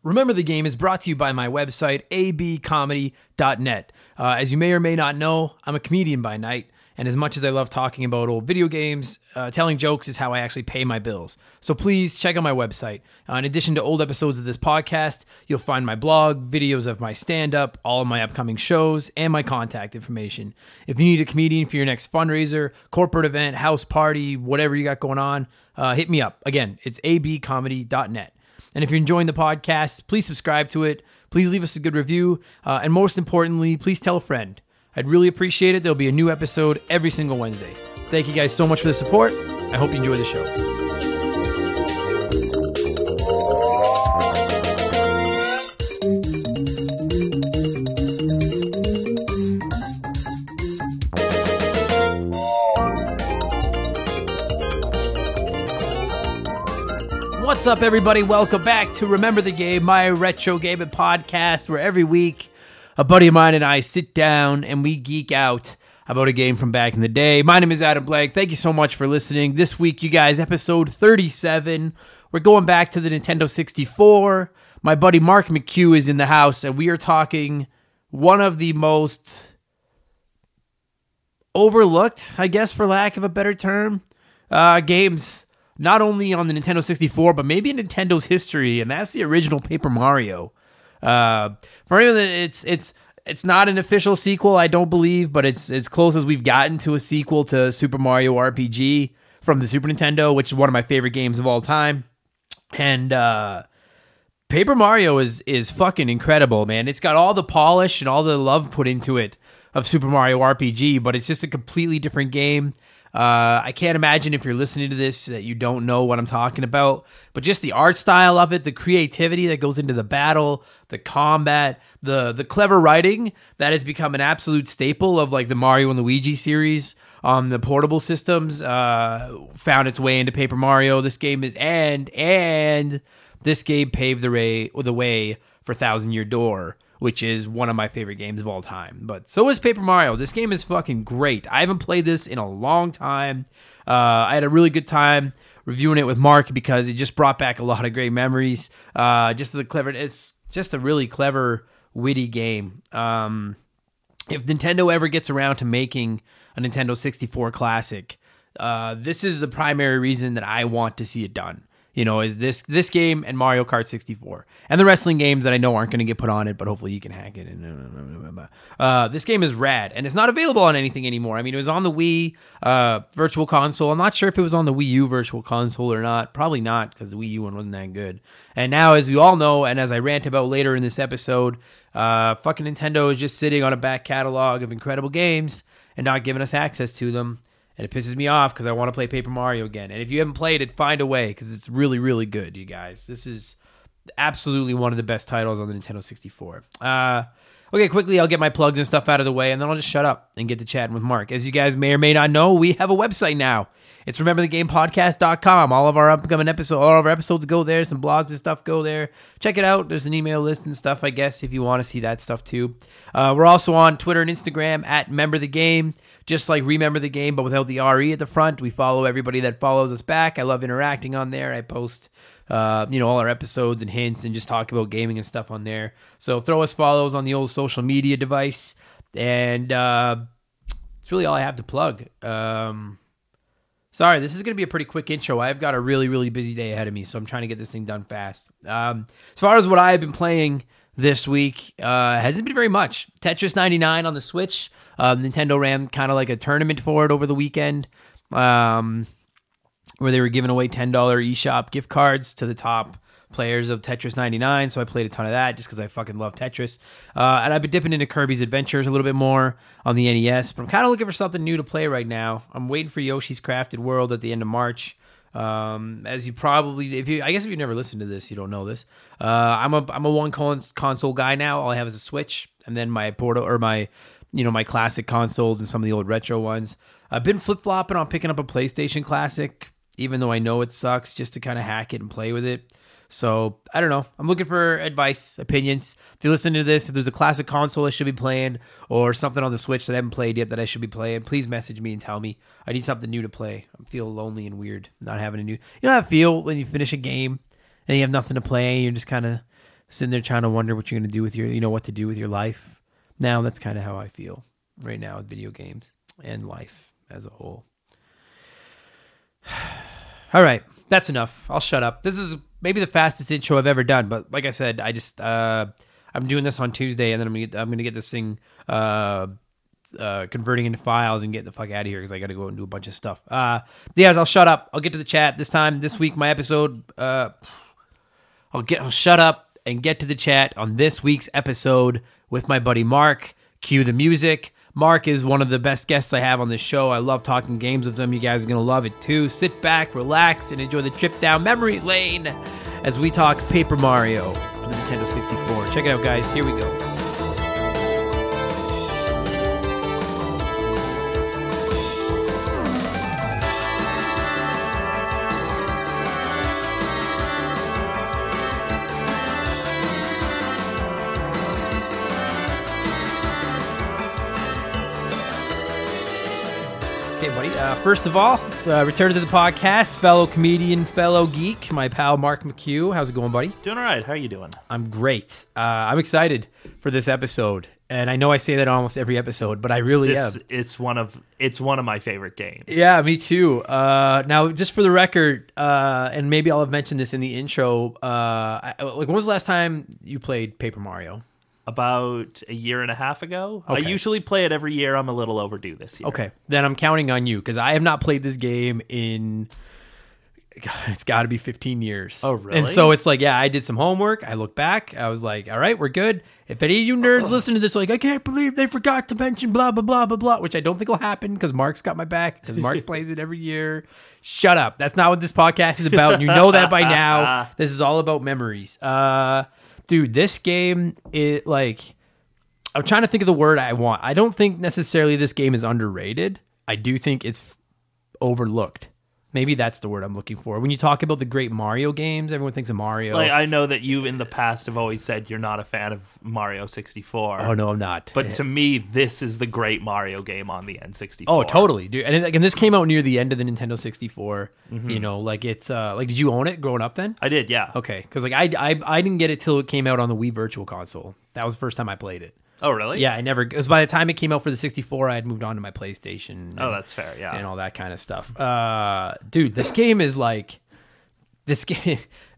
Remember the Game is brought to you by my website, abcomedy.net. As you may or may not know, I'm a comedian by night, and as much as I love talking about old video games, telling jokes is how I actually pay my bills. So please check out my website. In addition to old episodes of this podcast, you'll find my blog, videos of my stand-up, all of my upcoming shows, and my contact information. If you need a comedian for your next fundraiser, corporate event, house party, whatever you got going on, hit me up. Again, it's abcomedy.net. And if you're enjoying the podcast, please subscribe to it. Please leave us a good review. And most importantly, please tell a friend. I'd really appreciate it. There'll be a new episode every single Wednesday. Thank you guys so much for the support. I hope you enjoy the show. What's up, everybody? Welcome back to Remember the Game, my retro gaming podcast, where every week a buddy of mine and I sit down and we geek out about a game from back in the day. My name is Adam Blank. Thank you so much for listening. This week, you guys, episode 37. We're going back to the Nintendo 64. My buddy Mark McHugh is in the house, and we are talking one of the most overlooked, I guess, for lack of a better term, games. Not only on the Nintendo 64, but maybe in Nintendo's history, and that's the original Paper Mario. For anyone that it's not an official sequel, I don't believe, but it's as close as we've gotten to a sequel to Super Mario RPG from the Super Nintendo, which is one of my favorite games of all time. And Paper Mario is fucking incredible, man. It's got all the polish and all the love put into it of Super Mario RPG, but it's just a completely different game. I can't imagine if you're listening to this that you don't know what I'm talking about, but just the art style of it, the creativity that goes into the battle, the combat, the clever writing that has become an absolute staple of like the Mario and Luigi series on the portable systems, found its way into Paper Mario. This game is, and this game paved the way for Thousand Year Door, which is one of my favorite games of all time. But so is Paper Mario. This game is fucking great. I haven't played this in a long time. I had a really good time reviewing it with Mark because it just brought back a lot of great memories. It's just a really clever, witty game. If Nintendo ever gets around to making a Nintendo 64 classic, this is the primary reason that I want to see it done. You know, is this game and Mario Kart 64. And the wrestling games that I know aren't going to get put on it, but hopefully you can hack it. This game is rad, and it's not available on anything anymore. I mean, it was on the Wii Virtual Console. I'm not sure if it was on the Wii U Virtual Console or not. Probably not, because the Wii U one wasn't that good. And now, as we all know, and as I rant about later in this episode, fucking Nintendo is just sitting on a back catalog of incredible games and not giving us access to them. And it pisses me off because I want to play Paper Mario again. And if you haven't played it, find a way because it's really, really good, you guys. This is absolutely one of the best titles on the Nintendo 64. Okay, quickly, I'll get my plugs and stuff out of the way, and then I'll just shut up and get to chatting with Mark. As you guys may or may not know, we have a website now. It's rememberthegamepodcast.com. All of our upcoming episodes, all of our episodes go there. Some blogs and stuff go there. Check it out. There's an email list and stuff, I guess, if you want to see that stuff too. We're also on Twitter and Instagram at @MemberTheGame. Just like Remember the Game, but without the RE at the front. We follow everybody that follows us back. I love interacting on there. I post, all our episodes and hints and just talk about gaming and stuff on there. So throw us follows on the old social media device. And it's really all I have to plug. Sorry, this is going to be a pretty quick intro. I've got a really, really busy day ahead of me, so I'm trying to get this thing done fast. As far as what I've been playing this week, hasn't been very much. Tetris 99 on the Switch. Nintendo ran kind of like a tournament for it over the weekend, where they were giving away $10 eShop gift cards to the top players of Tetris 99, so I played a ton of that just because I fucking love Tetris. And I've been dipping into Kirby's Adventures a little bit more on the NES, but I'm kind of looking for something new to play right now. I'm waiting for Yoshi's Crafted World at the end of March. As you probably, I guess if you've never listened to this, you don't know this. I'm a one console guy now. All I have is a Switch, and then my portal or my classic consoles and some of the old retro ones. I've been flip flopping on picking up a PlayStation Classic, even though I know it sucks, just to kind of hack it and play with it. So, I don't know. I'm looking for advice, opinions. If you listen to this, if there's a classic console I should be playing or something on the Switch that I haven't played yet that I should be playing, please message me and tell me. I need something new to play. I feel lonely and weird not having a new... You know how I feel when you finish a game and you have nothing to play and you're just kind of sitting there trying to wonder what you're going to do with what to do with your life. Now that's kind of how I feel right now with video games and life as a whole. All right, that's enough. I'll shut up. This is maybe the fastest intro I've ever done, but like I said, I'm doing this on Tuesday, and then I'm gonna get this thing converting into files and get the fuck out of here because I got to go and do a bunch of stuff. Guys, I'll shut up. I'll get to the chat this week. My episode. I'll shut up and get to the chat on this week's episode with my buddy Mark. Cue the music. Mark is one of the best guests I have on this show. I love talking games with him. You guys are going to love it too. Sit back, relax, and enjoy the trip down memory lane as we talk Paper Mario for the Nintendo 64. Check it out, guys. Here we go. First of all, return to the podcast, fellow comedian, fellow geek, my pal Mark McHugh. How's it going, buddy? Doing all right. How are you doing? I'm great. I'm excited for this episode, and I know I say that almost every episode, but I really am. It's one of my favorite games. Yeah, me too. Now, just for the record, and maybe I'll have mentioned this in the intro. When was the last time you played Paper Mario? About a year and a half ago. Okay. I usually play it every year. I'm a little overdue this year. Okay, then I'm counting on you because I have not played this game in, it's got to be 15 years. Oh, really? And so it's like, yeah, I did some homework. I look back. I was like, all right, we're good. If any of you nerds listen to this, like, I can't believe they forgot to mention blah, blah, blah, blah, blah, which I don't think will happen because Mark's got my back because Mark plays it every year. Shut up. That's not what this podcast is about. You know that by now. This is all about memories. Dude, this game, I'm trying to think of the word I want. I don't think necessarily this game is underrated. I do think it's overlooked. Maybe that's the word I'm looking for. When you talk about the great Mario games, everyone thinks of Mario. Like, I know that you in the past have always said you're not a fan of Mario 64. Oh, no, I'm not. But to me, this is the great Mario game on the N64. Oh, totally, dude. And this came out near the end of the Nintendo 64. Mm-hmm. You know, like it's did you own it growing up then? I did, yeah. Okay, because like I didn't get it till it came out on the Wii Virtual Console. That was the first time I played it. Oh, really? Yeah, because by the time it came out for the 64, I had moved on to my PlayStation. That's fair, yeah. And all that kind of stuff. Dude, this game is like, this game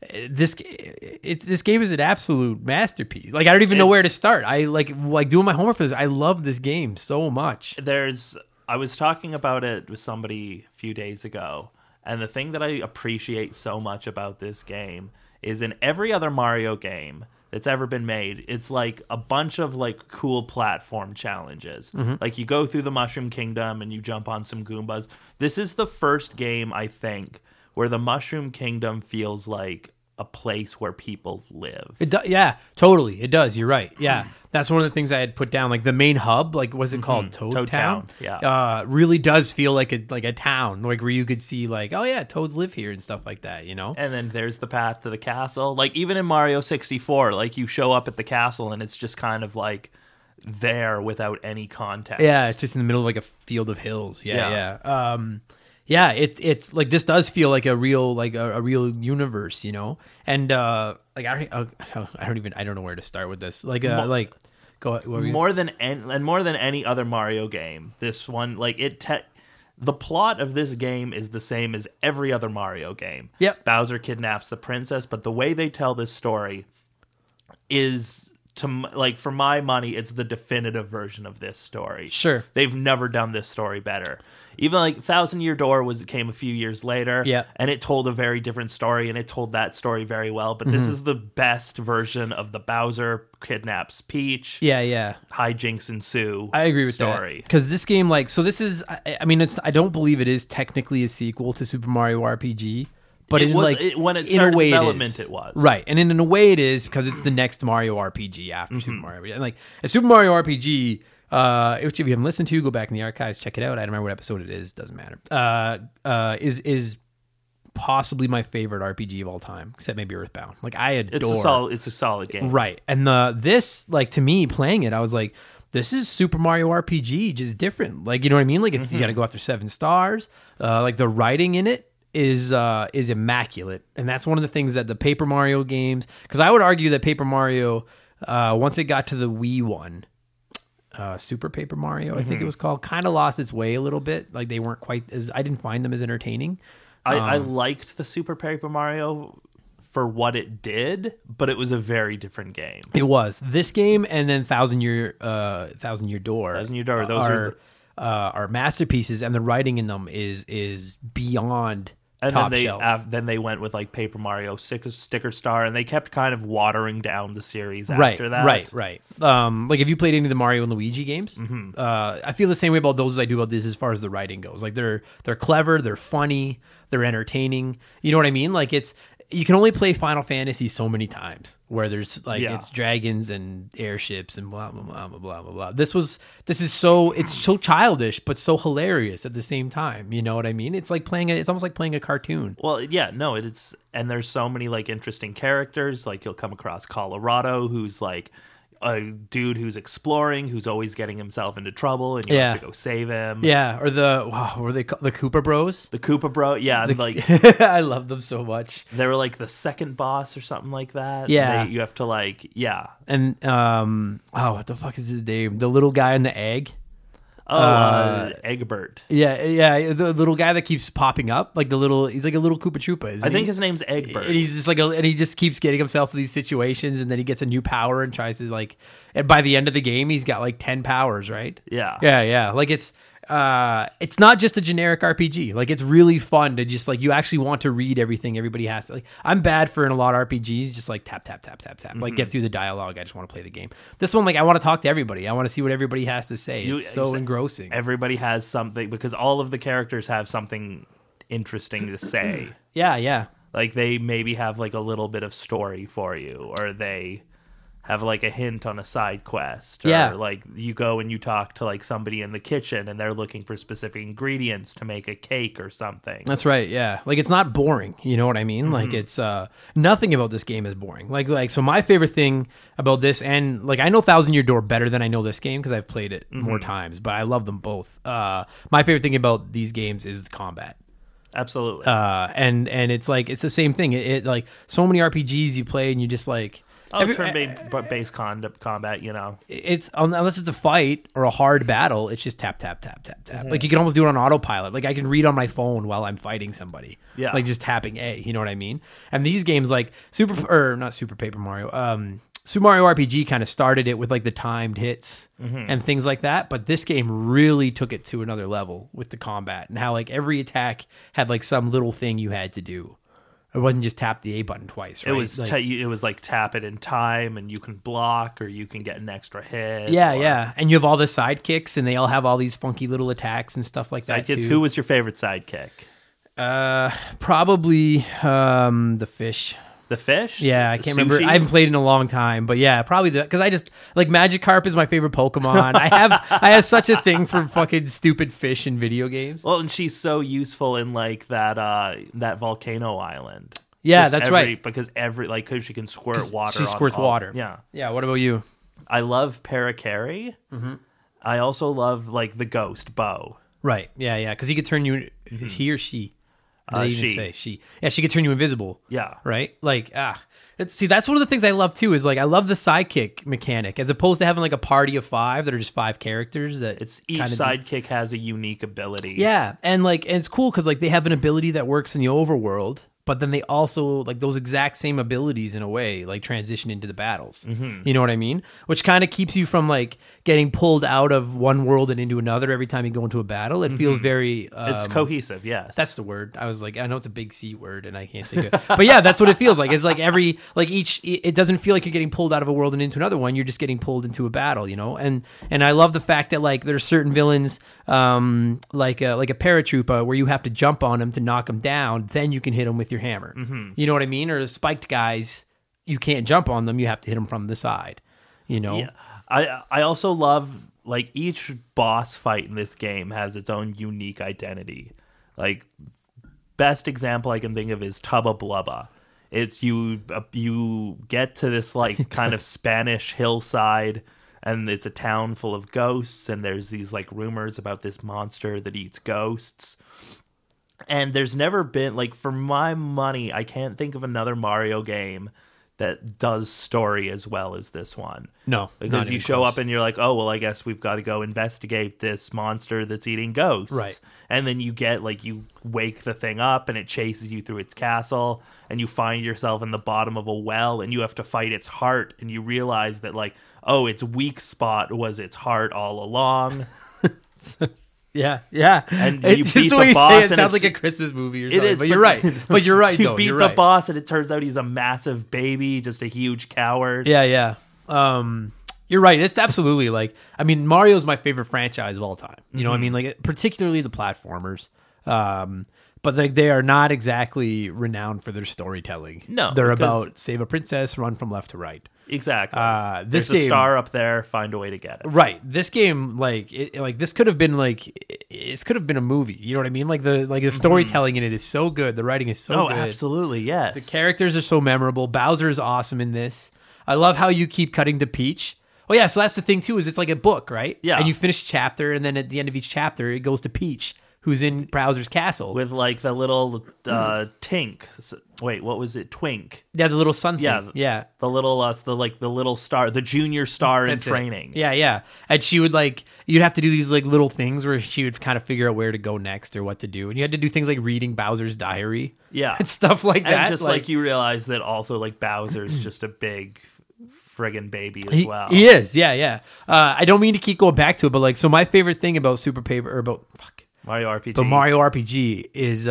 is an absolute masterpiece. Like, I don't even know where to start. I like doing my homework for this. I love this game so much. I was talking about it with somebody a few days ago, and the thing that I appreciate so much about this game is in every other Mario game that's ever been made, it's like a bunch of like cool platform challenges. Mm-hmm. Like you go through the Mushroom Kingdom and you jump on some Goombas. This is the first game, I think, where the Mushroom Kingdom feels like a place where people live. Yeah, totally. It does. You're right. Yeah. That's one of the things I had put down. Like the main hub, like what's it called? Toad Town? Yeah. Really does feel like a town, like where you could see like, oh yeah, toads live here and stuff like that, you know? And then there's the path to the castle. Like even in Mario 64, like you show up at the castle and it's just kind of like there without any context. Yeah, it's just in the middle of like a field of hills. Yeah. Yeah, it's like this does feel like a real universe, you know, and like I don't know where to start with this. Like go more than any other Mario game. This one, like the plot of this game is the same as every other Mario game. Yep, Bowser kidnaps the princess, but the way they tell this story is, for my money, it's the definitive version of this story. Sure, they've never done this story better. Even like Thousand Year Door came a few years later, yeah, and it told a very different story, and it told that story very well. But this is the best version of the Bowser kidnaps Peach, hijinks ensue. I agree with story. That because this game, this is. I mean, I don't believe it is technically a sequel to Super Mario RPG. But when it started development, it was. Right. And in a way it is because it's the next Mario RPG after Super Mario RPG. And like a Super Mario RPG, which if you haven't listened to, go back in the archives, check it out. I don't remember what episode it is. Doesn't matter. Is possibly my favorite RPG of all time, except maybe Earthbound. Like I adore. It's a solid game. Right. And this, like to me, playing it, I was like, this is Super Mario RPG, just different. Like, you know what I mean? Like it's you got to go after 7 stars. Like the writing in it is immaculate, and that's one of the things that the Paper Mario games. Because I would argue that Paper Mario, once it got to the Wii one, Super Paper Mario, I think it was called, kind of lost its way a little bit. Like they weren't quite as, I didn't find them as entertaining. I liked the Super Paper Mario for what it did, but it was a very different game. It was this game, and then Thousand Year Door. Thousand Year Door, those are masterpieces, and the writing in them is beyond top shelf. Then they went with like Paper Mario Sticker Star, and they kept kind of watering down the series after that. Right. Like, have you played any of the Mario and Luigi games? I feel the same way about those as I do about this as far as the writing goes. Like they're clever, they're funny, they're entertaining. You know what I mean? Like you can only play Final Fantasy so many times where there's like it's dragons and airships and blah blah blah blah blah blah blah. This is so childish but so hilarious at the same time. You know what I mean? It's like it's almost like playing a cartoon. Well, yeah, no, it's, and there's so many like interesting characters. Like you'll come across Colorado, who's like a dude who's exploring, who's always getting himself into trouble, and you have to go save him. Yeah, or the Koopa Bros? The Koopa Bro, yeah, like I love them so much. They were like the second boss or something like that. Yeah, you have to like and what the fuck is his name? The little guy in the egg. Egbert. Yeah, the little guy that keeps popping up, like he's like a little Koopa Troopa, isn't I he? think his name's Egbert. And he's just and he just keeps getting himself in these situations, and then he gets a new power and tries to and by the end of the game, he's got like 10 powers, right? Yeah. Like it's not just a generic RPG. Like it's really fun to just like, you actually want to read everything everybody has to. Like, I'm bad for in a lot of RPGs, just like tap, like get through the dialogue. I just want to play the game. This one, like I want to talk to everybody. I want to see what everybody has to say. It's so engrossing. Everybody has something, because all of the characters have something interesting to say. Yeah. Like they maybe have like a little bit of story for you, or they have like a hint on a side quest, or like you go and you talk to like somebody in the kitchen and they're looking for specific ingredients to make a cake or something. That's right. Yeah. Like it's not boring. You know what I mean? Like it's nothing about this game is boring. Like so my favorite thing about this, and like I know Thousand Year Door better than I know this game because I've played it more times, but I love them both. My favorite thing about these games is the combat. Absolutely. And it's like it's the same thing. It like so many RPGs you play and you just like turn-based combat, you know. It's unless it's a fight or a hard battle, it's just tap. Like you can almost do it on autopilot. Like I can read on my phone while I'm fighting somebody. Yeah. Like just tapping A. You know what I mean? And these games like not Super Paper Mario. Super Mario RPG kind of started it with like the timed hits and things like that, but this game really took it to another level with the combat and how like every attack had like some little thing you had to do. It wasn't just tap the A button twice, right? It was like tap it in time, and you can block or you can get an extra hit. Yeah. And you have all the sidekicks, and they all have all these funky little attacks and stuff like that too. Who was your favorite sidekick? Probably the fish. The fish? Yeah, I can't remember. I haven't played in a long time, but yeah, probably because I just like Magikarp is my favorite Pokemon. I have such a thing for fucking stupid fish in video games. Well, and she's so useful in like that volcano island. Yeah, that's right. Because she can squirt water. She squirts water. Yeah. Yeah. What about you? I love Parakarry. I also love like the ghost Bo. Right. Yeah. Because he could turn you. He or she. They even say she. Yeah, she could turn you invisible. Yeah. Right? Like, see, that's one of the things I love too, is like I love the sidekick mechanic as opposed to having like a party of 5 that are just 5 characters that each sidekick has a unique ability. Yeah. And it's cool because like they have an ability that works in the overworld, but then they also like those exact same abilities in a way like transition into the battles. You know what I mean? Which kind of keeps you from like getting pulled out of one world and into another every time you go into a battle. It feels very it's cohesive. Yes, that's the word. I was like, I know it's a big C word and I can't think of but yeah, that's what it feels like. It's like it doesn't feel like you're getting pulled out of a world and into another one. You're just getting pulled into a battle, you know. And I love the fact that like there's certain villains like a paratrooper where you have to jump on them to knock them down, then you can hit them with your hammer. You know what I mean? Or the spiked guys, you can't jump on them, you have to hit them from the side, you know. Yeah. I also love like each boss fight in this game has its own unique identity. Like best example I can think of is Tubba Blubba. It's you get to this like kind of Spanish hillside, and it's a town full of ghosts, and there's these like rumors about this monster that eats ghosts. And there's never been, like, for my money, I can't think of another Mario game that does story as well as this one. No, Because you show up and you're like, oh, well, I guess we've got to go investigate this monster that's eating ghosts. Right. And then you get, like, you wake the thing up and it chases you through its castle and you find yourself in the bottom of a well and you have to fight its heart and you realize that, like, oh, its weak spot was its heart all along. Yeah. And It- you just beat the the way you boss say it and sounds it's- like a Christmas movie or It something. is, But you're right. But you're right, You though. beat You're the right. boss and it turns out he's a massive baby, just a huge coward. Yeah. You're right. It's absolutely like, I mean, Mario's my favorite franchise of all time. You know what I mean? Like, particularly the platformers. But they are not exactly renowned for their storytelling. No, they're because- about save a princess, run from left to right. Exactly. This There's game- a star up there, find a way to get it. Right. This game, like this could have been this could have been a movie. You know what I mean? Like the storytelling in it is so good. The writing is so Oh, good. absolutely, yes. The characters are so memorable. Bowser is awesome in this. I love how you keep cutting to Peach. Oh yeah, so that's the thing too, is it's like a book, right? Yeah. And you finish a chapter, and then at the end of each chapter, it goes to Peach, who's in Bowser's castle. With like the little Tink. Wait, what was it? Twink. Yeah, the little sun thing. Yeah. Yeah. The little the little star, the junior star That's in it. training. Yeah. And she would you'd have to do these like little things where she would kind of figure out where to go next or what to do. And you had to do things like reading Bowser's diary. Yeah. And stuff like that. And just like you realize that also like Bowser's just a big friggin' baby as He, well. he is, yeah. I don't mean to keep going back to it, but like, so my favorite thing about Mario RPG. the Mario RPG is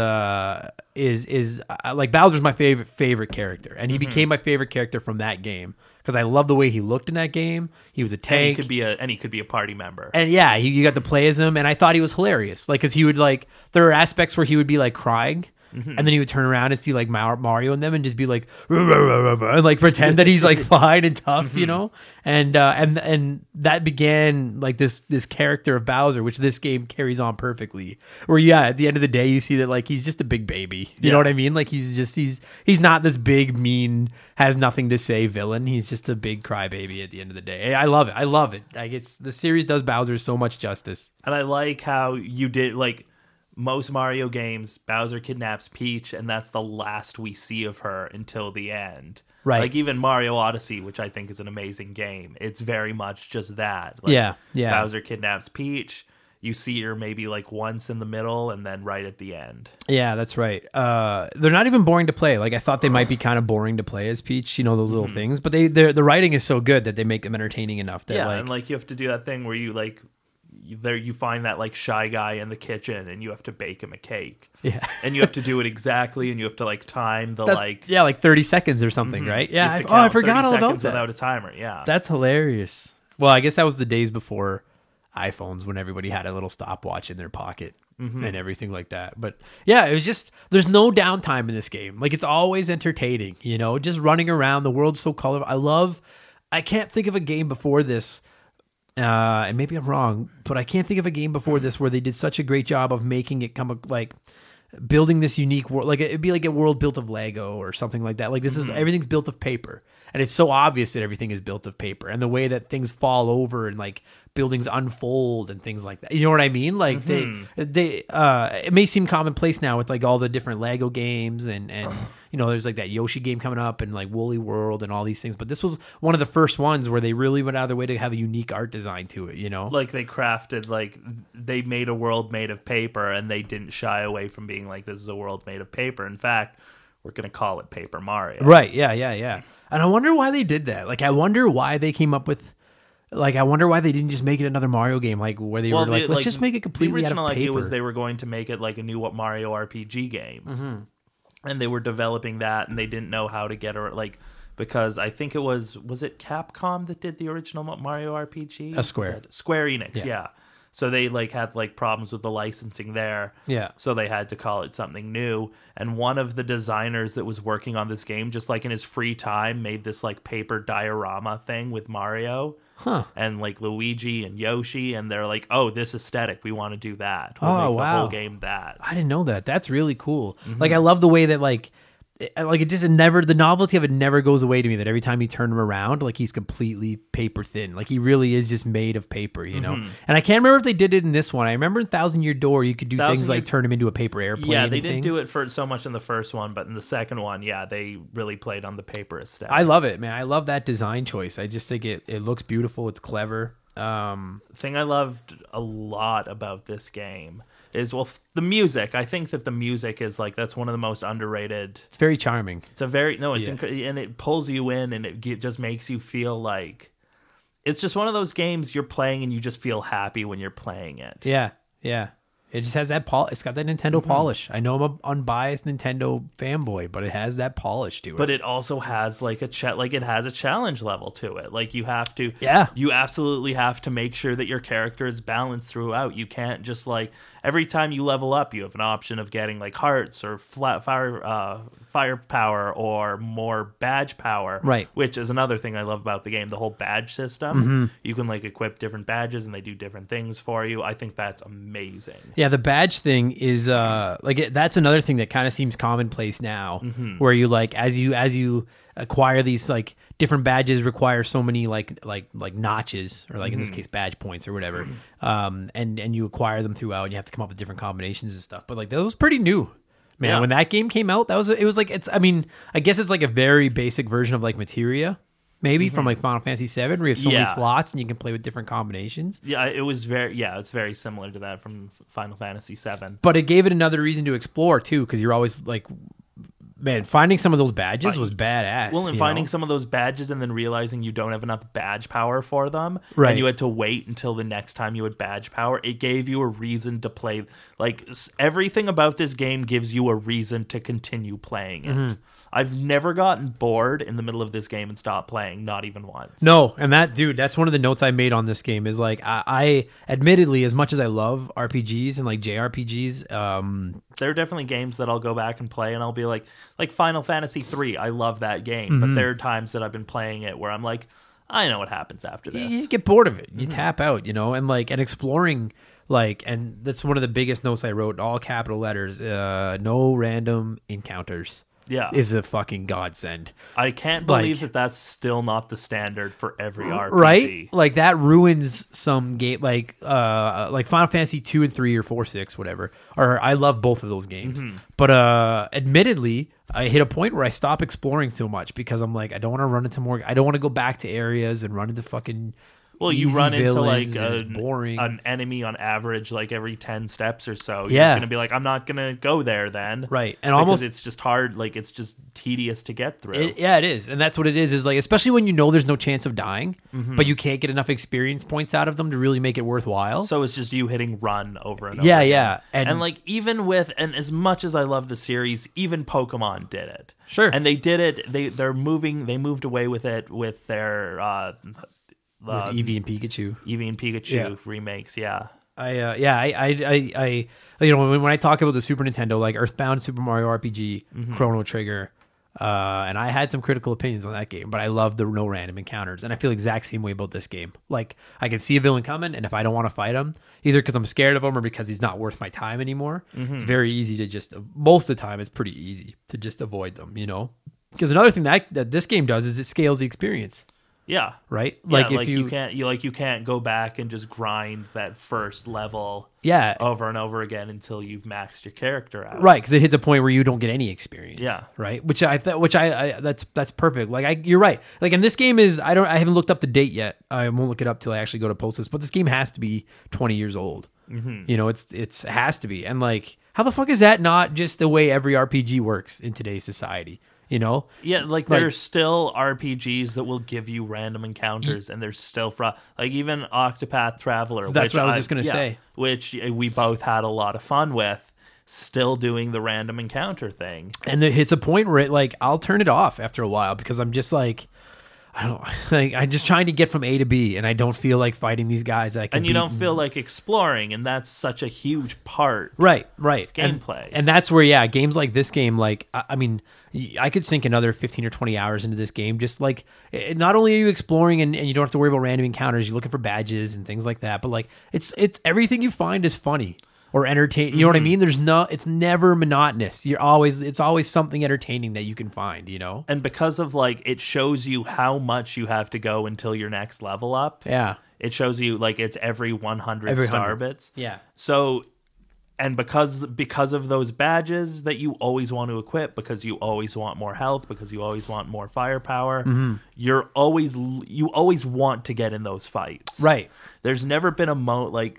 like Bowser's my favorite character, and he became my favorite character from that game because I love the way he looked in that game. He was a And tank, he could be a party member. and yeah, you got to play as him, and I thought he was hilarious. Like, because he would there are aspects where he would be like crying. And then he would turn around and see like Mario and them and just be like, "Ruh, ruh, ruh, ruh, ruh," and like pretend that he's like fine and tough, you know. And that began like this character of Bowser, which this game carries on perfectly. Where at the end of the day, you see that like he's just a big baby. You know what I mean? Like he's not this big mean, has nothing to say villain. He's just a big crybaby at the end of the day. I love it. Like the series does Bowser so much justice. And I like how you did like most Mario games, Bowser kidnaps Peach, and that's the last we see of her until the end. Right. Like even Mario Odyssey, which I think is an amazing game, it's very much just that. Like, Yeah. Bowser kidnaps Peach. You see her maybe like once in the middle and then right at the end. Yeah, that's right. They're not even boring to play. Like I thought they might be kind of boring to play as Peach, you know, those little things. But the writing is so good that they make them entertaining enough that And like you have to do that thing where you find that like shy guy in the kitchen and you have to bake him a cake. Yeah. And you have to do it exactly and you have to like time the like 30 seconds or something, right? you Yeah. have to I count forgot 30 all about seconds that. without a timer. Yeah. That's hilarious. Well, I guess that was the days before iPhones when everybody had a little stopwatch in their pocket and everything like that. But yeah, it was just, there's no downtime in this game. Like it's always entertaining, you know, just running around. The world's so colorful. I can't think of a game before this. And maybe I'm wrong, but I can't think of a game before this where they did such a great job of making it come like building this unique world. Like it'd be like a world built of Lego or something like that. Like this is everything's built of paper, and it's so obvious that everything is built of paper, and the way that things fall over and like buildings unfold and things like that. You know what I mean? Like they it may seem commonplace now with like all the different Lego games and you know, there's like that Yoshi game coming up and like Woolly World and all these things. But this was one of the first ones where they really went out of their way to have a unique art design to it, you know? Like they crafted, like they made a world made of paper and they didn't shy away from being like, this is a world made of paper. In fact, we're going to call it Paper Mario. Right. Yeah. And I wonder why they did that. Like, I wonder why they came up with, like, I wonder why they didn't just make it another Mario game, like where they were like, let's just make it completely out of paper. The original idea was they were going to make it like a new Mario RPG game. And they were developing that, and they didn't know how to get it, like, because I think it was it Capcom that did the original Mario RPG? Square Enix, yeah. So they like had like problems with the licensing there. Yeah. So they had to call it something new. And one of the designers that was working on this game, just like in his free time, made this like paper diorama thing with Mario. And like Luigi and Yoshi, and they're like, "Oh, this aesthetic, we want to do that. We'll make the whole game that." I didn't know that. That's really cool. Like, I love the way that like it never, the novelty of it never goes away to me, that every time you turn him around, like he's completely paper thin. Like he really is just made of paper, you know? And I can't remember if they did it in this one. I remember in Thousand Year Door, you could do things like turn him into a paper airplane. Yeah, they didn't do it for so much in the first one, but in the second one, yeah, they really played on the paper aesthetic. I love it, man. I love that design choice. I just think it looks beautiful. It's clever. Thing I loved a lot about this game is, well, the music. I think that the music is like, that's one of the most underrated. It's very charming. It's a very, no, it's and it pulls you in, and it just makes you feel like it's just one of those games you're playing and you just feel happy when you're playing it. Yeah, yeah. It just has that it's got that Nintendo polish. I know I'm an unbiased Nintendo fanboy, but it has that polish to it. But it also has like it has a challenge level to it. Like you have to, yeah, you absolutely have to make sure that your character is balanced throughout. You can't just like every time you level up, you have an option of getting like hearts or firepower or more badge power. Right. Which is another thing I love about the game, the whole badge system. You can like equip different badges and they do different things for you. I think that's amazing. Yeah, the badge thing is that's another thing that kind of seems commonplace now, where you like as you acquire these like different badges require so many like notches, or like in this case badge points or whatever, and you acquire them throughout, and you have to come up with different combinations and stuff. But like that was pretty new, man. Yeah. When that game came out, it was like I guess it's like a very basic version of like Materia. Maybe from like Final Fantasy VII, where you have so many slots and you can play with different combinations. Yeah, it's very similar to that from Final Fantasy VII. But it gave it another reason to explore too, because you're always like, man, finding some of those badges was badass. Well, and finding some of those badges and then realizing you don't have enough badge power for them, right, and you had to wait until the next time you had badge power, it gave you a reason to play. Like, everything about this game gives you a reason to continue playing it. I've never gotten bored in the middle of this game and stopped playing, not even once. No, and that's one of the notes I made on this game is like, I admittedly, as much as I love RPGs and like JRPGs, there are definitely games that I'll go back and play and I'll be like Final Fantasy III, I love that game, but there are times that I've been playing it where I'm like, I know what happens after this. You get bored of it. You tap out, and exploring, like, and that's one of the biggest notes I wrote, all capital letters, no random encounters. Yeah, is a fucking godsend. I can't believe that that's still not the standard for every RPG. Right? Like that ruins some game, like Final Fantasy 2 and 3 or 4, 6, whatever. Or I love both of those games, but admittedly, I hit a point where I stopped exploring so much because I'm like, I don't want to run into more. I don't want to go back to areas and run into fucking. Well, you run into like boring. an enemy on average like every 10 steps or so. Yeah. You're going to be like, I'm not going to go there then. Right. And because almost it's just hard. Like, it's just tedious to get through. It is. And that's what it is like, especially when you know there's no chance of dying, but you can't get enough experience points out of them to really make it worthwhile. So it's just you hitting run over and over. Yeah, again. yeah. And like, even and as much as I love the series, even Pokemon did it. Sure. And they did it. They moved away with it with their with Eevee and Pikachu remakes, yeah. I when I talk about the Super Nintendo, like Earthbound, Super Mario RPG, Chrono Trigger, and I had some critical opinions on that game, but I love the no random encounters, and I feel the exact same way about this game. Like, I can see a villain coming, and if I don't want to fight him, either because I'm scared of him or because he's not worth my time anymore, it's very easy to just, most of the time, it's pretty easy to just avoid them, Because another thing that this game does is it scales the experience. Yeah. Right? Like, if you can't go back and just grind that first level over and over again until you've maxed your character out. Right, because it hits a point where you don't get any experience. Yeah. Right? Which I that's perfect. Like you're right. Like, and this game is I haven't looked up the date yet. I won't look it up till I actually go to post this, but this game has to be 20 years old. It has to be. And like, how the fuck is that not just the way every RPG works in today's society? Yeah, like there's still RPGs that will give you random encounters, and there's still like even Octopath Traveler. That's what I was just gonna say. Which we both had a lot of fun with, still doing the random encounter thing. And it hits a point where I'll turn it off after a while because I'm just like, I'm just trying to get from A to B, and I don't feel like fighting these guys that I can. And you don't feel like exploring, and that's such a huge part. Right. Of gameplay, and that's where games like this game, like I mean, I could sink another 15 or 20 hours into this game. Just like, not only are you exploring and you don't have to worry about random encounters, you're looking for badges and things like that, but like it's everything you find is funny. or entertain. You know what I mean? It's never monotonous. It's always something entertaining that you can find, you know? And because of like, it shows you how much you have to go until your next level up. Yeah. It shows you like it's every 100 Every star 100. bits. Yeah. So, and because of those badges that you always want to equip, because you always want more health, because you always want more firepower, you always want to get in those fights. Right. There's never been a like,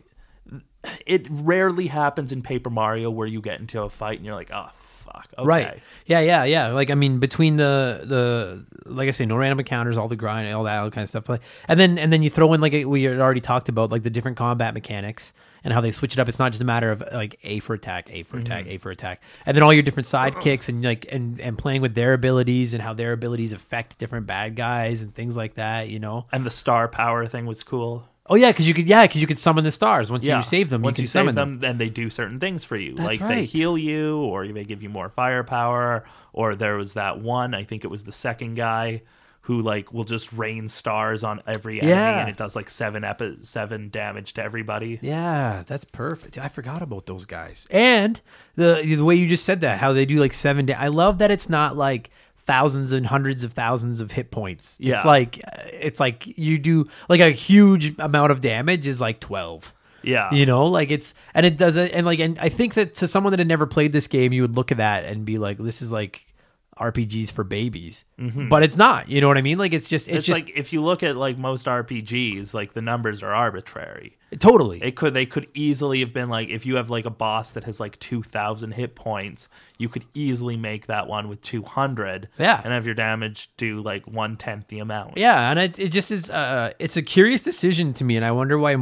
it rarely happens in Paper Mario where you get into a fight and you're like, oh fuck, okay. Right. Yeah. Like, I mean, between the like I say, no random encounters, all the grind, all that kind of stuff. And then you throw in, like we had already talked about, like the different combat mechanics and how they switch it up. It's not just a matter of like A for attack, A for attack, A for attack. And then all your different sidekicks and like, and playing with their abilities and how their abilities affect different bad guys and things like that, you know? And the star power thing was cool. Oh yeah, because you could summon the stars once you save them. Once you can save summon them, then they do certain things for you. That's like right. they heal you, or they give you more firepower. Or there was that one, I think it was the second guy, who like will just rain stars on every enemy, and it does like 7 damage to everybody. Yeah, that's perfect. I forgot about those guys. And the way you just said that, how they do like 7 I love that it's not like thousands and hundreds of thousands of hit points. Yeah. It's like you do like a huge amount of damage is like 12. Yeah. You know, like it does it. And I think that to someone that had never played this game, you would look at that and be like, this is like RPGs for babies, but it's not, you know what I mean? Like it's just like, if you look at like most RPGs, like the numbers are arbitrary. Totally. They could easily have been like, if you have like a boss that has like 2,000 hit points, you could easily make that one with 200. Yeah. And have your damage do like 1/10 the amount. Yeah. And it just is, it's a curious decision to me. And I wonder why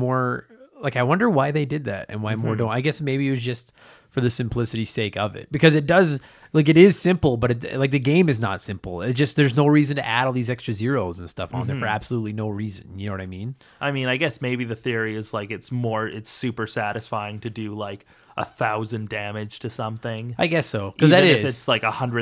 why they did that and why more don't. I guess maybe it was just for the simplicity's sake of it, because it does, like, it is simple, but the game is not simple. It just, there's no reason to add all these extra zeros and stuff on there for absolutely no reason. You know what I mean? I mean, I guess maybe the theory is like it's super satisfying to do like 1,000 damage to something. I guess so, because that is, if it's like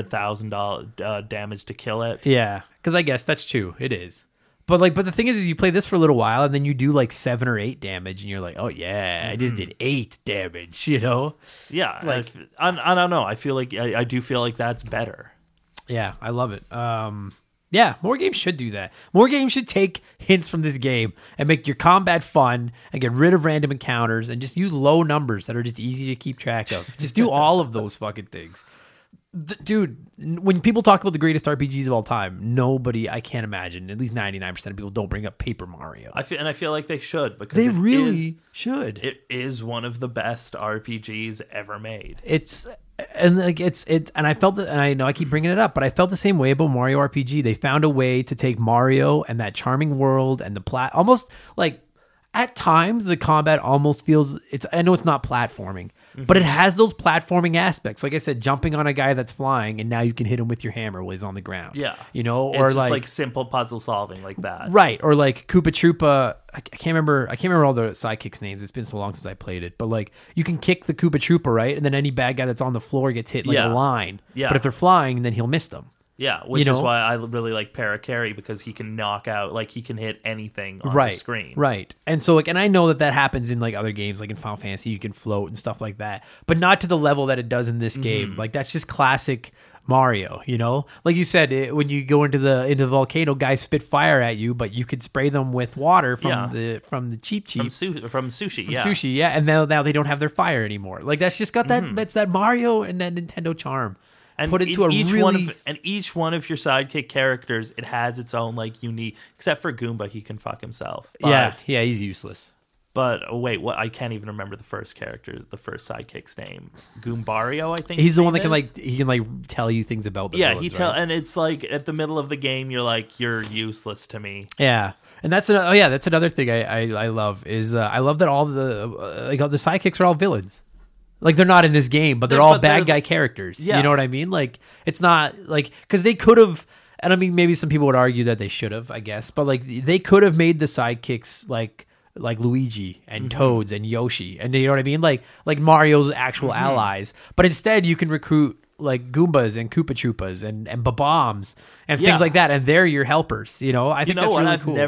$100,000 damage to kill it. Yeah, because I guess that's true. It is. But the thing is you play this for a little while and then you do like 7 or 8 damage and you're like, oh yeah, I just did 8 damage, you know? Yeah, like, I don't know. I feel like I do feel like that's better. Yeah, I love it. Yeah, more games should do that. More games should take hints from this game and make your combat fun and get rid of random encounters and just use low numbers that are just easy to keep track of. Just do all of those fucking things. Dude, when people talk about the greatest RPGs of all time, I can't imagine, at least 99% of people don't bring up Paper Mario. I feel like they should, because they really should. It is one of the best RPGs ever made. And I felt that, and I know I keep bringing it up, but I felt the same way about Mario RPG. They found a way to take Mario and that charming world and almost like at times the combat almost feels, I know it's not platforming, but it has those platforming aspects. Like I said, jumping on a guy that's flying and now you can hit him with your hammer while he's on the ground. Yeah. You know, it's or just like simple puzzle solving like that. Right. Or like Koopa Troopa. I can't remember all the sidekicks' names. It's been so long since I played it. But like you can kick the Koopa Troopa, right? And then any bad guy that's on the floor gets hit like a line. Yeah. But if they're flying, then he'll miss them. Yeah, which is why I really like Parakarry, because he can knock out, like he can hit anything on the screen. Right. And so and I know that happens in like other games, like in Final Fantasy, you can float and stuff like that, but not to the level that it does in this game. Like that's just classic Mario, you know? Like you said, when you go into the volcano, guys spit fire at you, but you could spray them with water from the cheap from sushi. Sushi, yeah. And now they don't have their fire anymore. Like that's just got that's that Mario and that Nintendo charm. And put it to each one of your sidekick characters, it has its own like unique. Except for Goomba, he can fuck himself. Yeah, he's useless. But wait, what? I can't even remember the first sidekick's name. Goombario, I think. He's the one that can tell you things about the villains, right? And it's like at the middle of the game, you're like, you're useless to me. Yeah. And that's another thing I love is I love that all the sidekicks are all villains. Like they're not in this game, but they're all bad guy characters. Yeah. You know what I mean? Like it's not like, because they could have, and I mean maybe some people would argue that they should have, I guess, but like they could have made the sidekicks like Luigi and Toads and Yoshi, and you know what I mean? Like Mario's actual allies. But instead you can recruit like Goombas and Koopa Troopas and Bob-ombs and Yeah. things like that, and they're your helpers. You know, I think that's really I've cool.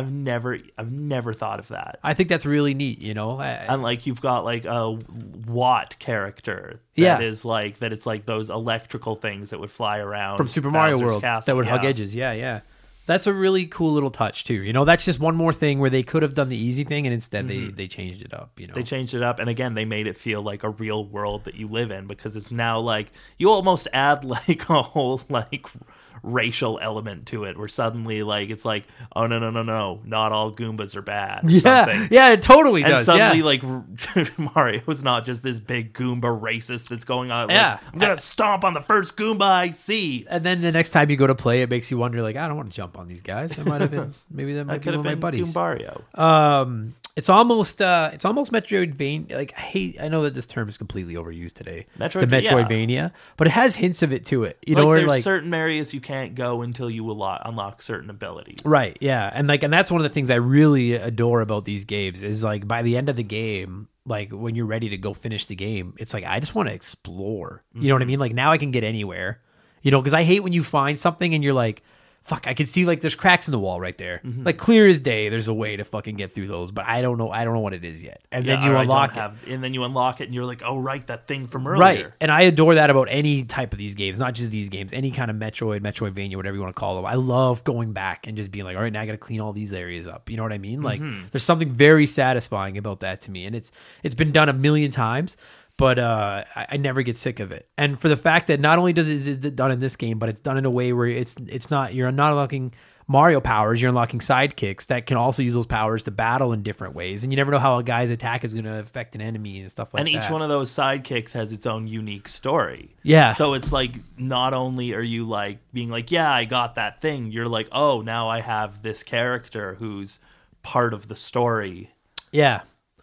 I've never thought of that. I think that's really neat. You know, And like you've got like a Watt character Yeah. it's like those electrical things that would fly around from Super Mario Bowser's World castle. that would hug edges. Yeah, yeah. That's a really cool little touch too. You know, that's just one more thing where they could have done the easy thing and instead they changed it up. You know, They changed it up, and again, they made it feel like a real world that you live in, because it's now like you almost add like a whole like racial element to it, where suddenly like it's like, oh no, not all Goombas are bad. Or yeah, something. yeah, it totally And does. suddenly, Yeah. like Mario's not just this big Goomba racist that's going on. Like, Yeah. I'm gonna stomp on the first Goomba I see. And then the next time you go to play, it makes you wonder, like, I don't want to jump on these guys. That might have been maybe that That might be could one have of my been buddies. Goombario. It's almost Metroidvania. Like I know that this term is completely overused today. The Metroidvania, but it has hints of it to it. You know, Like where there's like certain areas you can't go until you unlock certain abilities. right, yeah, and that's one of the things I really adore about these games is like by the end of the game, like when you're ready to go finish the game, it's like I just want to explore. You know what I mean? Like now I can get anywhere. You know, because I hate when you find something and you're like, fuck, I can see like there's cracks in the wall right there. Like clear as day, there's a way to fucking get through those, but I don't know what it is yet. And then you unlock it. And then you unlock it, and you're like, oh right, that thing from earlier. Right. And I adore that about any type of these games, not just these games, any kind of Metroidvania, whatever you want to call them. I love going back and just being like, all right, now I got to clean all these areas up. You know what I mean? Like there's something very satisfying about that to me. And it's been done a million times, but I never get sick of it. And for the fact that not only is it done in this game, but it's done in a way where it's not, you're not unlocking Mario powers, you're unlocking sidekicks that can also use those powers to battle in different ways. And you never know how a guy's attack is going to affect an enemy and stuff like that. And each one of those sidekicks has its own unique story. Yeah. So it's like, not only are you like being like, yeah, I got that thing, you're like, oh, now I have this character who's part of the story. Yeah.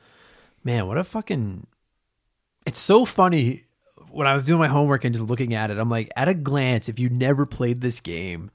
Man, what a fucking... It's so funny when I was doing my homework and just looking at it. I'm like, at a glance, if you never played this game,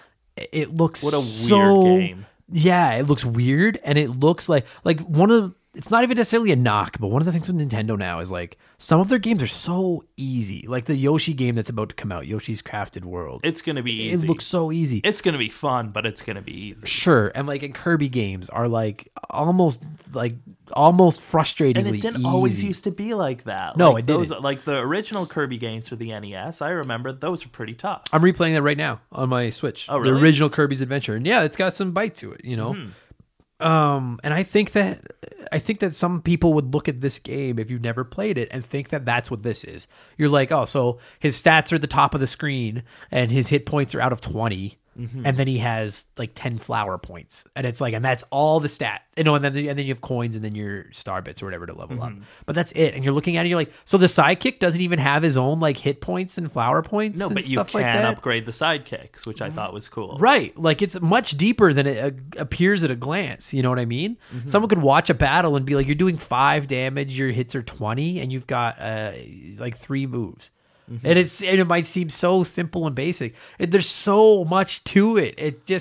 it looks What a so, weird game. Yeah, it looks weird, and it looks like one of... It's not even necessarily a knock, but one of the things with Nintendo now is like some of their games are so easy. Like the Yoshi game that's about to come out, Yoshi's Crafted World. It's going to be easy. It looks so easy. It's going to be fun, but it's going to be easy. Sure, and like in Kirby games are like almost frustratingly And it didn't easy. always used to be like that. No, like it those, didn't. Like the original Kirby games for the NES, I remember those were pretty tough. I'm replaying that right now on my Switch. Oh, really? The original Kirby's Adventure, and yeah, it's got some bite to it, you know. And I think that some people would look at this game if you've never played it and think that that's what this is. You're like, oh, so his stats are at the top of the screen and his hit points are out of 20. And then he has like 10 flower points, and it's like, and that's all the stat, you know. And then you have coins, and then your star bits or whatever to level up. But that's it. And you're looking at it, you're like, so the sidekick doesn't even have his own like hit points and flower points. No, and but you stuff can like that? upgrade the sidekicks, which I thought was cool. Right. Like it's much deeper than it appears at a glance. You know what I mean? Someone could watch a battle and be like, you're doing 5 damage, your hits are 20, and you've got like 3 moves. And it might seem so simple and basic. There's so much to it.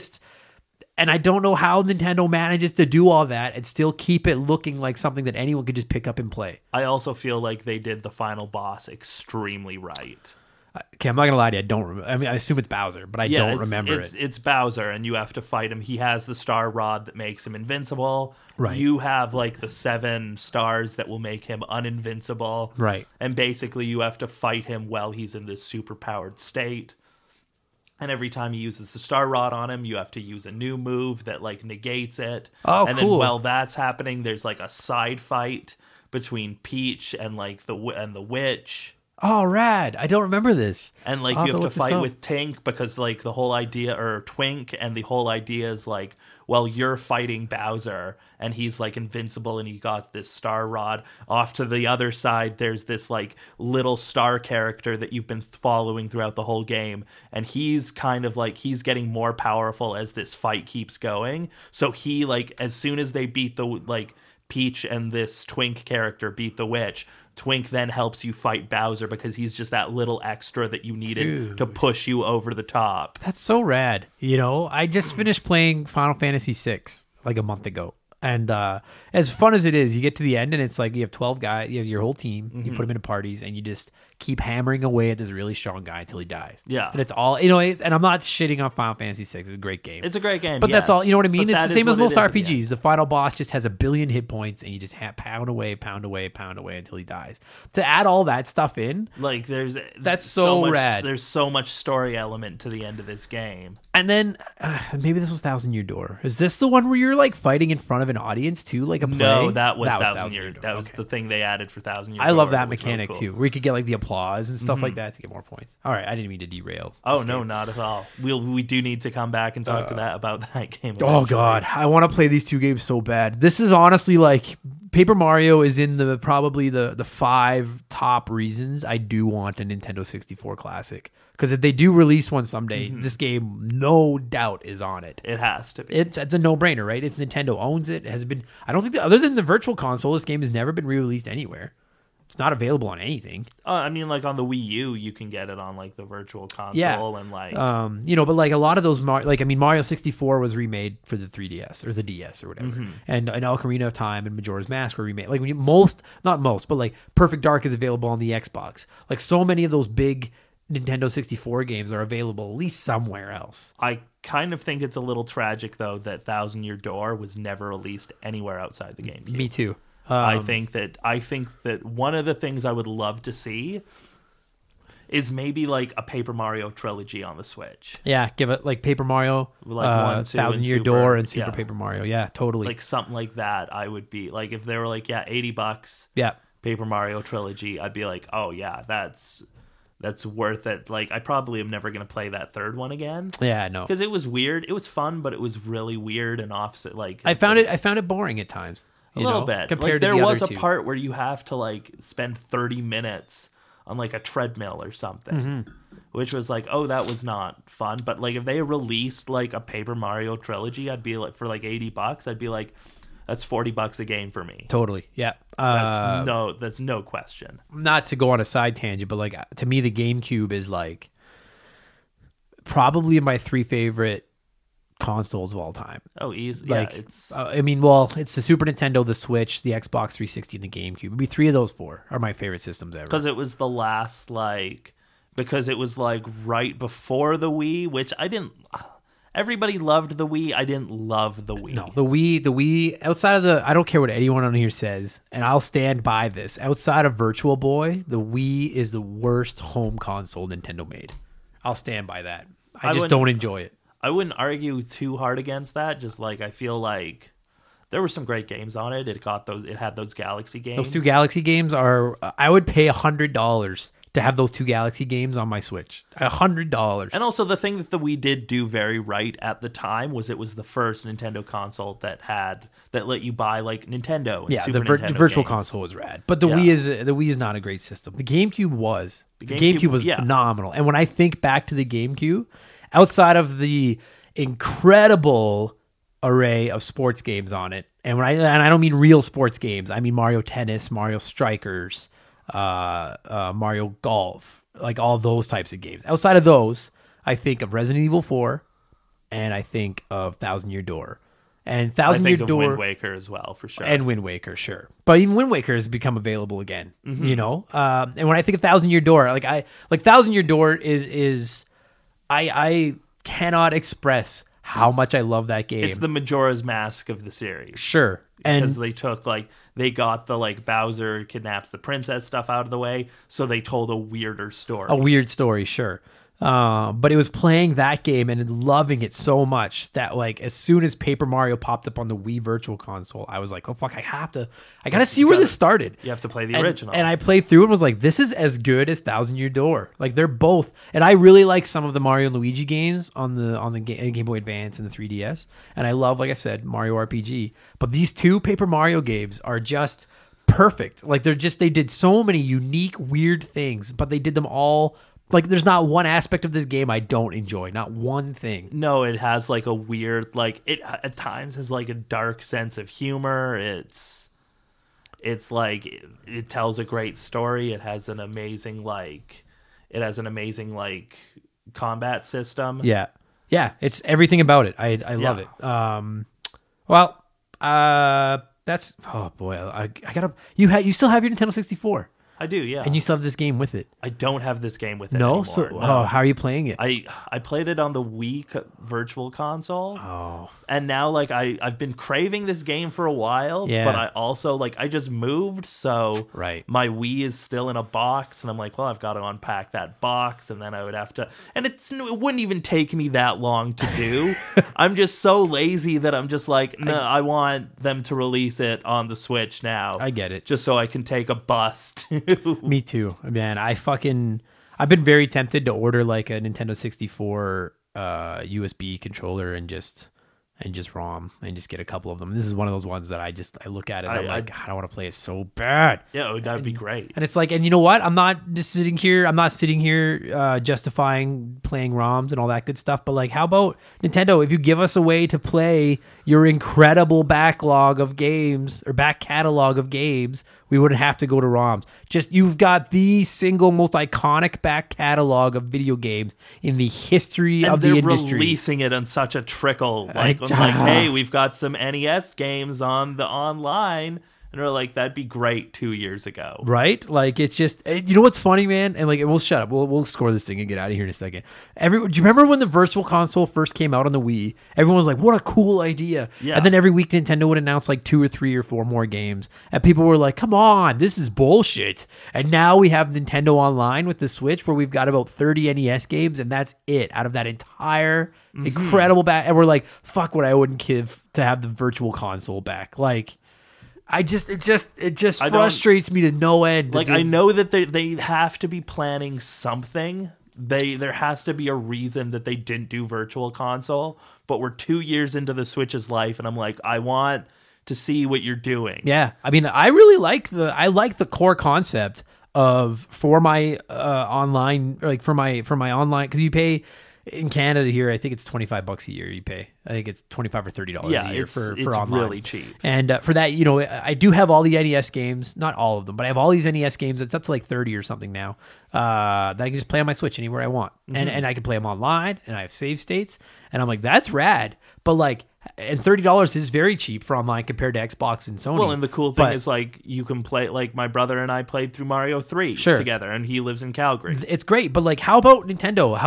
And I don't know how Nintendo manages to do all that and still keep it looking like something that anyone could just pick up and play. I also feel like they did the final boss extremely right. Okay, I'm not gonna lie to you. I don't remember. I mean, I assume it's Bowser, but I don't remember it. It's Bowser, and you have to fight him. He has the star rod that makes him invincible. Right. You have like the 7 stars that will make him uninvincible. Right. And basically, you have to fight him while he's in this super powered state. And every time he uses the star rod on him, you have to use a new move that like negates it. Oh, and cool. then while that's happening, there's like a side fight between Peach and like the witch. Oh, rad! I don't remember this. And like I'll you have to look this fight up. with Tink, because like the whole idea, or Twink, and the whole idea is like, well, you're fighting Bowser and he's like invincible and he got this star rod. Off to the other side, there's this like little star character that you've been following throughout the whole game, and he's kind of like, he's getting more powerful as this fight keeps going. So he like, as soon as they beat the like Peach and this Twink character beat the witch, Twink then helps you fight Bowser because he's just that little extra that you needed Dude. to push you over the top. That's so rad. You know, I just finished playing Final Fantasy VI like a month ago. And as fun as it is, you get to the end and it's like you have 12 guys, you have your whole team, you put them into parties, and you just keep hammering away at this really strong guy until he dies. Yeah. And it's all, you know, and I'm not shitting on Final Fantasy VI. It's a great game. It's a great game, but that's all, you know what I mean? But It's the that same is as what most it is at the end. RPGs. The final boss just has a billion hit points and you just pound away until he dies. To add all that stuff in, Like that's so much, rad. There's so much story element to the end of this game. and then maybe this was Thousand Year Door. Is this the one where you're like fighting in front of an audience too, like a play? No, that was Thousand Thousand Year. Door. That was Okay. the thing they added for Thousand Year. I love Door. that It was mechanic really cool. too, where you could get like the applause and stuff like that to get more points. All right, I didn't mean to derail. Oh this no, game. not at all. We do need to come back and talk about that game. Oh eventually. god, I want to play these two games so bad. This is honestly like Paper Mario is in the probably the 5 top reasons I do want a Nintendo 64 classic. Because if they do release one someday, this game no doubt is on it. It has to be. It's a no-brainer, right? It's Nintendo owns it. It has been. I don't think that, other than the Virtual Console, this game has never been re-released anywhere. It's not available on anything. I mean, like on the Wii U, you can get it on like the Virtual Console Yeah. and like You know, but like a lot of those, Mario 64 was remade for the 3DS or the DS or whatever, and Ocarina of Time and Majora's Mask were remade. Like not most, but like Perfect Dark is available on the Xbox. Like so many of those big Nintendo 64 games are available at least somewhere else. I kind of think it's a little tragic though that Thousand Year Door was never released anywhere outside the GameCube. Me too. I think that one of the things I would love to see is maybe like a Paper Mario trilogy on the Switch. Yeah, give it like Paper Mario, Like 1, 2, Thousand and Year Super, Door, and Super yeah. Paper Mario. Yeah, totally. Like something like that. I would be like, if they were like, yeah, $80, yeah. Paper Mario trilogy, I'd be like, oh yeah, that's worth it. Like I probably am never going to play that third one again. Yeah, no. Because it was weird. It was fun, but it was really weird and opposite. Like I found it boring at times. a little bit. compared Like, to there the was other a two. part where you have to like spend 30 minutes on like a treadmill or something, which was like, oh, that was not fun. But like if they released like a Paper Mario trilogy, I'd be like, for like $80, I'd be like, that's $40 a game for me. Totally. Yeah. That's no question. Not to go on a side tangent, but like to me, the GameCube is like probably my 3 favorite consoles of all time. Oh, easy. Like, Yeah, it's it's the Super Nintendo, the Switch, the Xbox 360, and the GameCube. It'd be 3 of those 4 are my favorite systems ever. because it was the last because it was like right before the Wii, which I didn't. Everybody loved the Wii. I didn't love the Wii. No, the Wii, outside of I don't care what anyone on here says, and I'll stand by this. Outside of Virtual Boy, the Wii is the worst home console Nintendo made. I'll stand by that. I just don't enjoy it. I wouldn't argue too hard against that. Just like I feel like there were some great games on it. It had those Galaxy games. Those 2 Galaxy games are. I would pay $100 to have those 2 Galaxy games on my Switch. $100. And also the thing that the Wii did do very right at the time was it was the first Nintendo console that let you buy like Nintendo and Yeah, Super the Nintendo Virtual games. Console was rad, but the Yeah. Wii is not a great system. The GameCube was. The GameCube, GameCube was yeah. phenomenal. And when I think back to the GameCube, outside of the incredible array of sports games on it, and I don't mean real sports games, I mean Mario Tennis, Mario Strikers, Mario Golf, like all those types of games. Outside of those, I think of Resident Evil 4, and I think of Thousand Year Door. And I Thousand Year think of Door Wind Waker as well, for sure. and Wind Waker, sure, but even Wind Waker has become available again. Mm-hmm. You know, and when I think of Thousand Year Door, Thousand Year Door is I cannot express how much I love that game. It's the Majora's Mask of the series. Sure, and Because they got the like Bowser kidnaps the princess stuff out of the way, so they told a weirder story. a weird story, sure. But it was playing that game and loving it so much that like as soon as Paper Mario popped up on the Wii Virtual Console, I was like, oh fuck, I gotta see where this started. You have to play the original. And I played through and was like, this is as good as Thousand Year Door. Like they're both, and I really like some of the Mario and Luigi games on the Game Boy Advance and the 3DS. And I love, like I said, Mario RPG. But these 2 Paper Mario games are just perfect. Like they did so many unique, weird things, but they did them all. Like there's not one aspect of this game I don't enjoy, not one thing. No, it has like a weird, like it at times has like a dark sense of humor. It's like it tells a great story. It has an amazing combat system. Yeah, it's everything about it. I love it. That's oh boy, I gotta. You still have your Nintendo 64. I do, yeah. And you still have this game with it. I don't have this game with it No? anymore. So, No. how are you playing it? I played it on the Wii Virtual Console. Oh. And now, like, I've been craving this game for a while, Yeah. but I also, like, I just moved, so Right. my Wii is still in a box, and I'm like, well, I've got to unpack that box, and then I would have to, and it wouldn't even take me that long to do. I'm just so lazy that I'm just like, no, I want them to release it on the Switch now. I get it. Just so I can take a bus to. Me too, man. I've been very tempted to order like a Nintendo 64 USB controller and just ROM and just get a couple of them. This is one of those ones that I look at it and I'm like, I don't want to play it so bad. Yeah, that'd be great. And it's like, and you know what? I'm not sitting here justifying playing ROMs and all that good stuff. But like, how about Nintendo? If you give us a way to play your incredible backlog of games or back catalog of games, we wouldn't have to go to ROMs. Just, you've got the single most iconic back catalog of video games in the history of the industry. They're releasing it on such a trickle. Like, hey, we've got some NES games on the online. And we're like, that'd be great 2 years ago. Right? Like, it's just, you know what's funny, man? And like, we'll shut up. We'll score this thing and get out of here in a second. Do you remember when the Virtual Console first came out on the Wii? Everyone was like, what a cool idea. Yeah. And then every week Nintendo would announce like 2 or 3 or 4 more games. And people were like, come on, this is bullshit. And now we have Nintendo Online with the Switch where we've got about 30 NES games and that's it out of that entire incredible back. And we're like, fuck what I wouldn't give to have the Virtual Console back. Like, it just frustrates me to no end. Like, I know that they have to be planning something. There has to be a reason that they didn't do Virtual Console, but we're 2 years into the Switch's life, and I'm like, I want to see what you're doing. Yeah, I mean, I really like the core concept of for my online, like for my online, because you pay. In Canada here, I think it's $25 a year you pay. I think it's $25 or $30 a year for online. Really cheap. And for that, you know, I do have all the NES games, not all of them, but I have all these NES games. It's up to like 30 or something now that I can just play on my Switch anywhere I want. And I can play them online, and I have save states. And I'm like, that's rad. But like, and $30 is very cheap for online compared to Xbox and Sony. Well, and the cool thing is, like, you can play, like, my brother and I played through Mario 3 together, and he lives in Calgary. It's great, but like, how about Nintendo?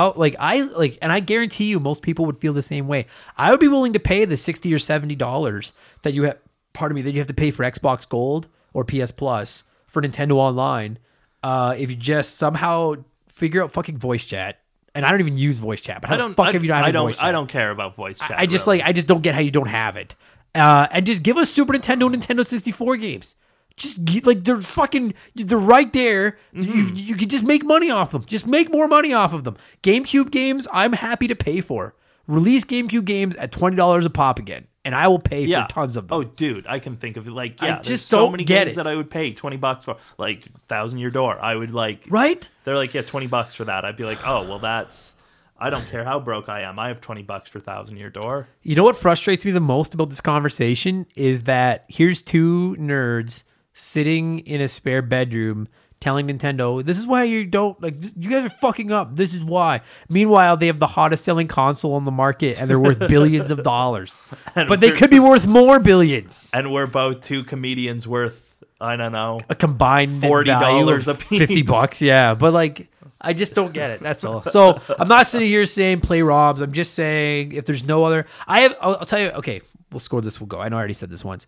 And I guarantee you most people would feel the same way. I would be willing to pay the $60 or $70 that you have, that you have to pay for Xbox Gold or PS Plus for Nintendo Online if you just somehow figure out fucking voice chat. And I don't even use voice chat, but I don't care about voice chat. I just don't get how you don't have it. And just give us Super Nintendo, Nintendo 64 games. Just like they're right there. You can just make money off them. Just make more money off of them. GameCube games, I'm happy to pay for. Release GameCube games at $20 a pop again, and I will pay for tons of them. Oh, dude, I can think of it. Like, I just there's don't so many get games it. that I would pay $20 for. Like, Thousand Year Door, I would like. Right? They're like, yeah, $20 for that. I'd be like, oh, well, that's. I don't care how broke I am. I have $20 for Thousand Year Door. You know what frustrates me the most about this conversation is that here's two nerds sitting in a spare bedroom telling Nintendo, this is why you don't, like, you guys are fucking up. This is why. Meanwhile, they have the hottest selling console on the market and they're worth billions of dollars. But they could be worth more billions. And we're both two comedians worth, I don't know, a combined $40 a piece. $50, yeah. But like, I just don't get it. That's all. So I'm not sitting here saying play ROMs. I'm just saying if there's no other, I'll tell you, okay, we'll score this, we'll go. I know I already said this once.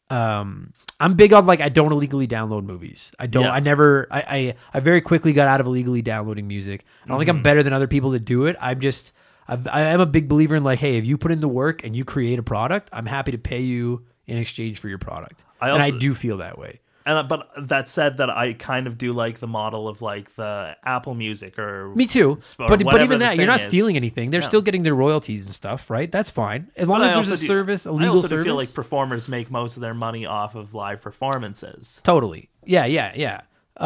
I'm big on, like, I don't illegally download movies. I very quickly got out of illegally downloading music. I don't think I'm better than other people that do it. I am a big believer in, like, hey, if you put in the work and you create a product, I'm happy to pay you in exchange for your product. I do feel that way. But that said, that I kind of do like the model of, like, the Apple Music or me too. But even that, you're not stealing anything. They're No. still getting their royalties and stuff, right? That's fine as long as there's a service, a legal I also service. feel like performers make most of their money off of live performances. Totally. Yeah.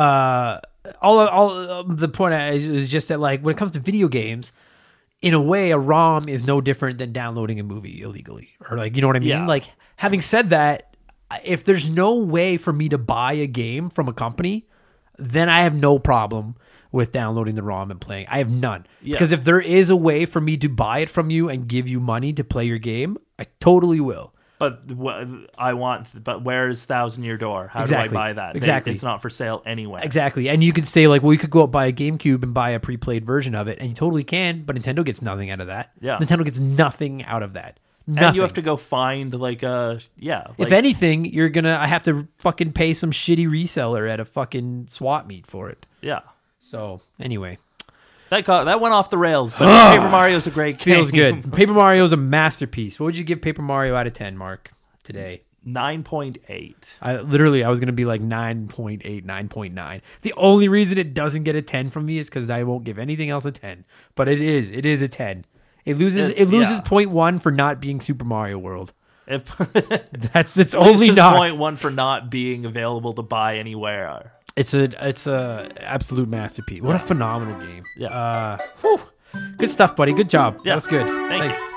All the point is just that, like, when it comes to video games, in a way, a ROM is no different than downloading a movie illegally, or, like, you know what I mean? Yeah. Like, having said that, if there's no way for me to buy a game from a company, then I have no problem with downloading the ROM and playing. I have none. Yeah. Because if there is a way for me to buy it from you and give you money to play your game, I totally will. But where's Thousand Year Door? How do I buy that? Exactly. It's not for sale anywhere. Exactly. And you could say, like, well, you could go out buy a GameCube and buy a pre-played version of it, and you totally can, but Nintendo gets nothing out of that. Yeah. Nintendo gets nothing out of that. Nothing. And you have to go find, if anything, I have to fucking pay some shitty reseller at a fucking swap meet for it. Yeah. So, anyway. That went off the rails, but Paper Mario's a great game. Feels good. Paper Mario's a masterpiece. What would you give Paper Mario out of 10, Mark, today? 9.8. I was going to be like 9.8, 9.9. The only reason it doesn't get a 10 from me is because I won't give anything else a 10. But it is a 10. It loses 0.1 for not being Super Mario World. It's only not 0.1 for not being available to buy anywhere. It's a absolute masterpiece. What a phenomenal game. Yeah. Good stuff, buddy. Good job. Yeah. That was good. Thank you.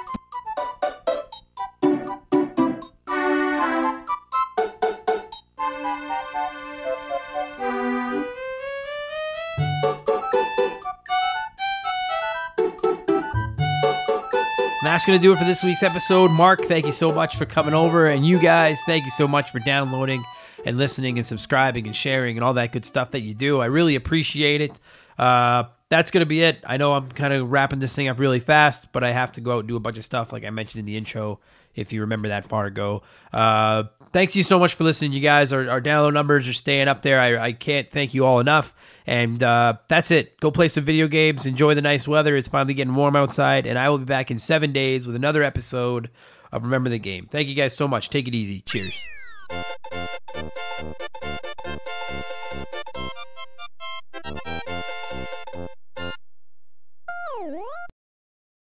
That's going to do it for this week's episode. Mark, thank you so much for coming over. And you guys, thank you so much for downloading and listening and subscribing and sharing and all that good stuff that you do. I really appreciate it. That's going to be it. I know I'm kind of wrapping this thing up really fast, but I have to go out and do a bunch of stuff like I mentioned in the intro, if you remember that far ago. Thanks you so much for listening, you guys. Our download numbers are staying up there. I can't thank you all enough. And that's it. Go play some video games. Enjoy the nice weather. It's finally getting warm outside. And I will be back in 7 days with another episode of Remember the Game. Thank you guys so much. Take it easy. Cheers.